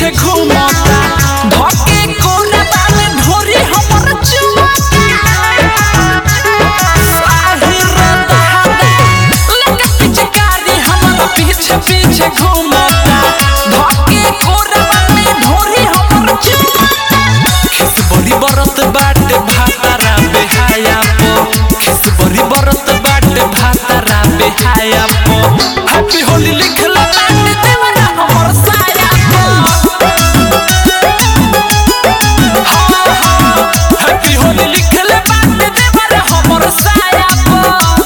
पीछे घूमता धके कोना में ढोरी हमर चुमता साहिर दहादा लगे पिचकारी हमर पीछे पीछे घूमता धके कोना में ढोरी हमर चुमता खिस बड़ी बरत बाटे भातारा बेहाया पो खिस बड़ी बरत बाटे भातारा बेहाया पो हैप्पी होली लिखला बाटे देवरा हमर साया पो हैप्पी होली लिखला बाटे देवरा हमर साया पो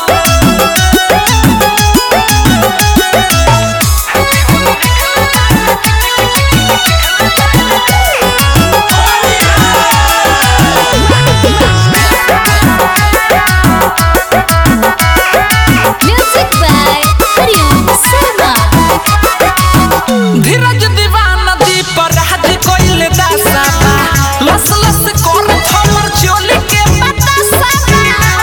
Music by Hariom Sharma. धीरज दीवाना दीप राज कोइले दासाबा लस लस कर हमर चोली के बतासाबा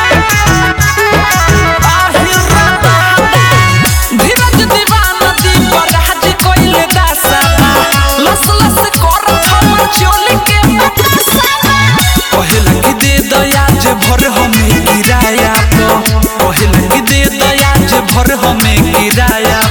आहिर दादा धीरज दीवाना दीप राज कोइले दासाबा लस लस कर हमर चोली के बतासाबा पहला की दे दया जे भर हमें किराया पो पहला की दे दया जे भर हमें किराया